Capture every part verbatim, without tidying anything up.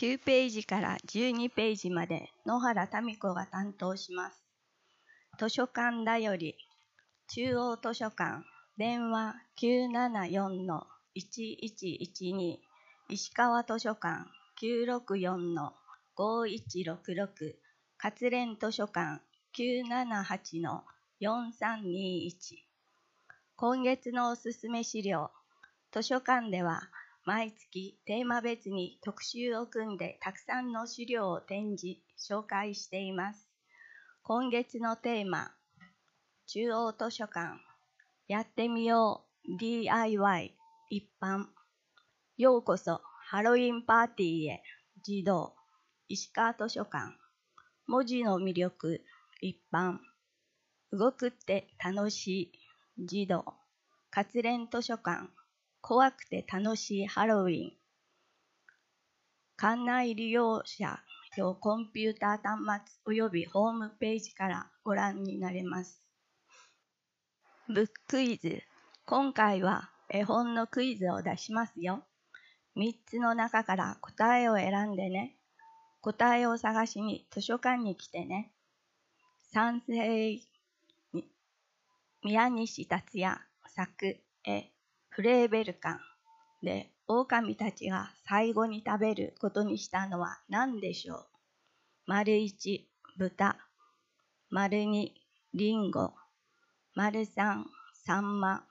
きゅうページからじゅうにページまで野原民子が担当します。図書館だより、中央図書館、電話 きゅうななよんのいちいちいちに、石川図書館 きゅうろくよんのごいちろくろく、活連図書館 きゅうななはちのよんさんにいち。今月のおすすめ資料、図書館では毎月テーマ別に特集を組んでたくさんの資料を展示、紹介しています。今月のテーマ、中央図書館、やってみよう ディーアイワイ 一般、ようこそハロウィンパーティーへ児童、石川図書館、文字の魅力一般、動くって楽しい児童、活連図書館、怖くて楽しいハロウィン。館内利用者用コンピューター端末およびホームページからご覧になれます。ブッククイズ。今回は絵本のクイズを出しますよ。みっつの中から答えを選んでね。答えを探しに図書館に来てね。賛成、宮西達也作絵、フレーベル館で、狼たちが最後に食べることにしたのは何でしょう。丸一、豚。丸二、リンゴ。丸三、サンマ。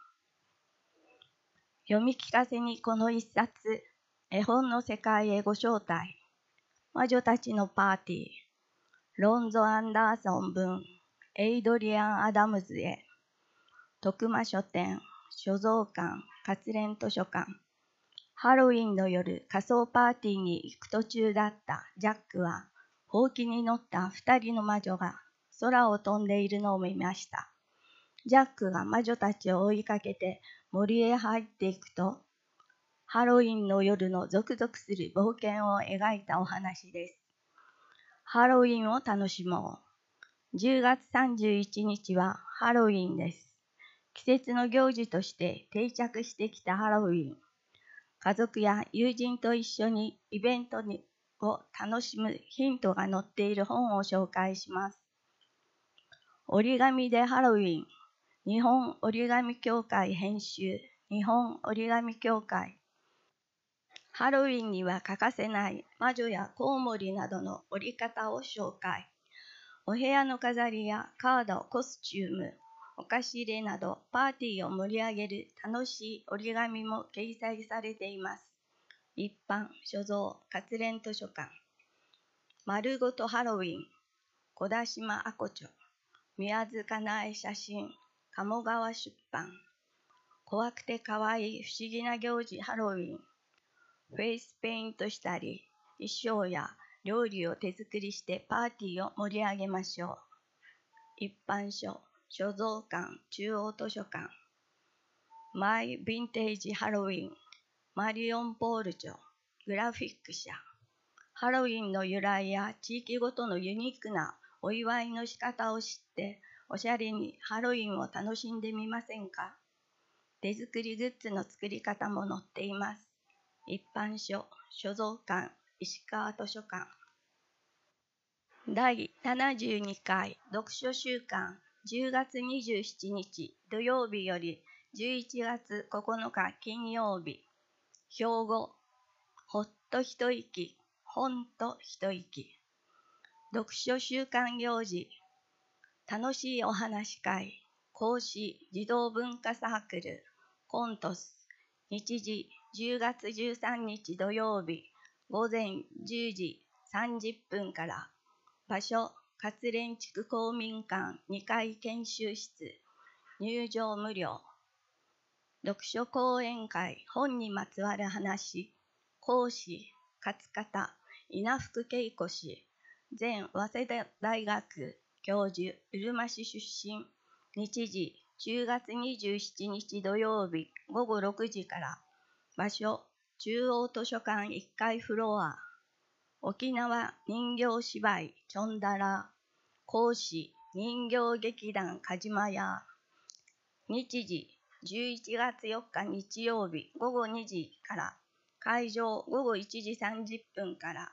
読み聞かせにこの一冊、絵本の世界へご招待。魔女たちのパーティー。ロンゾ・アンダーソン文、エイドリアン・アダムズへ。徳間書店、所蔵館、活連図書館。ハロウィンの夜、仮装パーティーに行く途中だったジャックは、ほうきに乗った二人の魔女が空を飛んでいるのを見ました。ジャックが魔女たちを追いかけて森へ入っていくと、ハロウィンの夜のゾクゾクする冒険を描いたお話です。ハロウィンを楽しもう。じゅうがつさんじゅういちにちはハロウィンです。季節の行事として定着してきたハロウィン。家族や友人と一緒にイベントにを楽しむヒントが載っている本を紹介します。折り紙でハロウィン。日本折り紙協会編集。日本折り紙協会。ハロウィンには欠かせない魔女やコウモリなどの折り方を紹介。お部屋の飾りやカード、コスチューム、お菓子入れなどパーティーを盛り上げる楽しい折り紙も掲載されています。一般、所蔵、活連図書館。丸ごとハロウィン、小田島あこちょ、宮津かなえ写真、鴨川出版。怖くてかわいい不思議な行事ハロウィン。フェイスペイントしたり、衣装や料理を手作りしてパーティーを盛り上げましょう。一般書、所蔵館、中央図書館。マイ・ヴィンテージ・ハロウィン、マリオン・ポール著、グラフィック社。ハロウィンの由来や地域ごとのユニークなお祝いの仕方を知って、おしゃれにハロウィンを楽しんでみませんか。手作りグッズの作り方も載っています。一般書、所蔵館、石川図書館。だいななじゅうにかい読書週間じゅうがつにじゅうしちにち土曜日よりじゅういちがつここのか金曜日。兵庫、ほっと一息、ほんと一息。読書週間行事、楽しいお話会、講師児童文化サークル、コントス。日時じゅうがつじゅうさんにち土曜日、午前じゅうじさんじゅっぷんから。場所、活連地区公民館にかい研修室。入場無料。読書講演会、本にまつわる話。講師、勝方、稲福恵子氏。前早稲田大学教授、うるま市出身。日時じゅうがつにじゅうしちにち土曜日ごごろくじから。場所、中央図書館いっかいフロア。沖縄人形芝居チョンダラ。講師、人形劇団かじまや。日時じゅういちがつよっか日曜日ごごにじから。会場ごごいちじさんじゅっぷんから。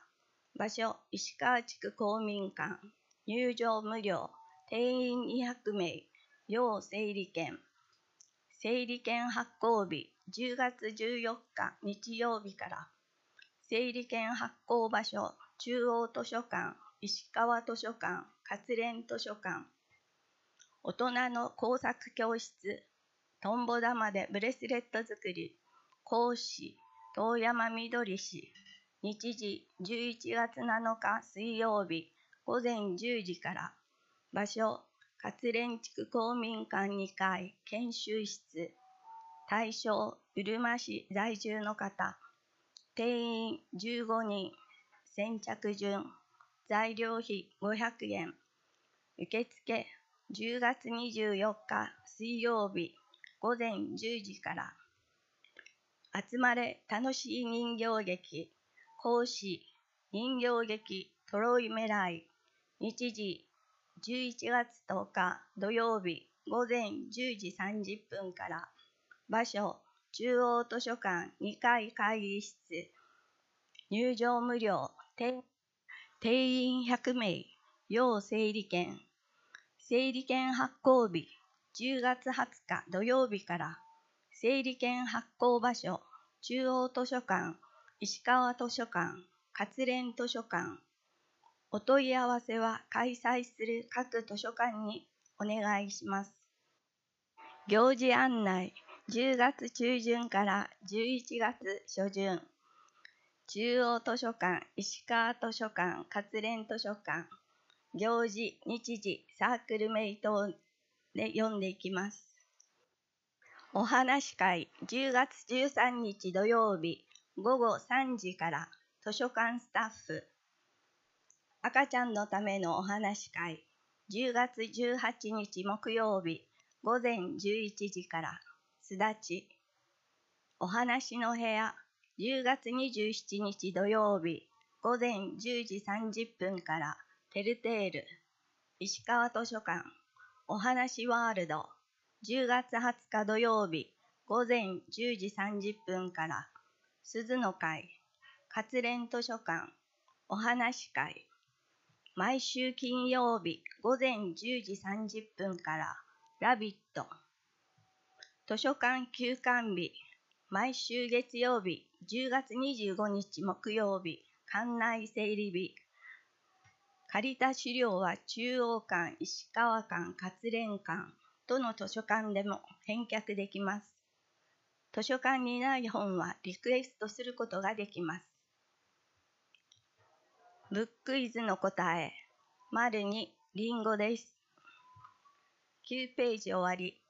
場所、石川地区公民館。入場無料。定員にひゃくめい。要整理券。整理券発行日、じゅうがつじゅうよっか日曜日から。整理券発行場所、中央図書館、石川図書館、活連図書館。大人の工作教室、トンボ玉でブレスレット作り、講師、遠山みどり氏。日時、じゅういちがつなのか水曜日、ごぜんじゅうじから。場所、活連地区公民館にかい、研修室。対象、うるま市在住の方。定員じゅうごにん。先着順。材料費ごひゃくえん。受付、じゅうがつにじゅうよっか水曜日、ごぜんじゅうじから。集まれ楽しい人形劇。講師、人形劇トロイメライ。日時、じゅういちがつとおか土曜日、ごぜんじゅうじさんじゅっぷんから。場所、中央図書館にかい会議室。入場無料。定員ひゃくめい。要整理券。整理券発行日、じゅうがつはつか土曜日から。整理券発行場所、中央図書館、石川図書館、活連図書館。お問い合わせは開催する各図書館にお願いします。行事案内、じゅうがつ中旬からじゅういちがつしょ旬。中央図書館、石川図書館、活連図書館。行事、日時、サークル名等で読んでいきます。お話会、じゅうがつじゅうさんにち土曜日、ごごさんじから。図書館スタッフ。赤ちゃんのためのお話会、じゅうがつじゅうはちにち木曜日、ごぜんじゅういちじから。すだち。お話の部屋、じゅうがつにじゅうしちにち土曜日、ごぜんじゅうじさんじゅっぷんから。テルテール。石川図書館。お話ワールド。じゅうがつはつか土曜日、ごぜんじゅうじさんじゅっぷんから。鈴の会。活連図書館。お話会。毎週金曜日、ごぜんじゅうじさんじゅっぷんから。ラビット。図書館休館日。毎週月曜日、じゅうがつにじゅうごにち木曜日、館内整理日。借りた資料は中央館、石川館、活連館、どの図書館でも返却できます。図書館にない本はリクエストすることができます。ブックイズの答え、丸にリンゴです。きゅうページ終わり。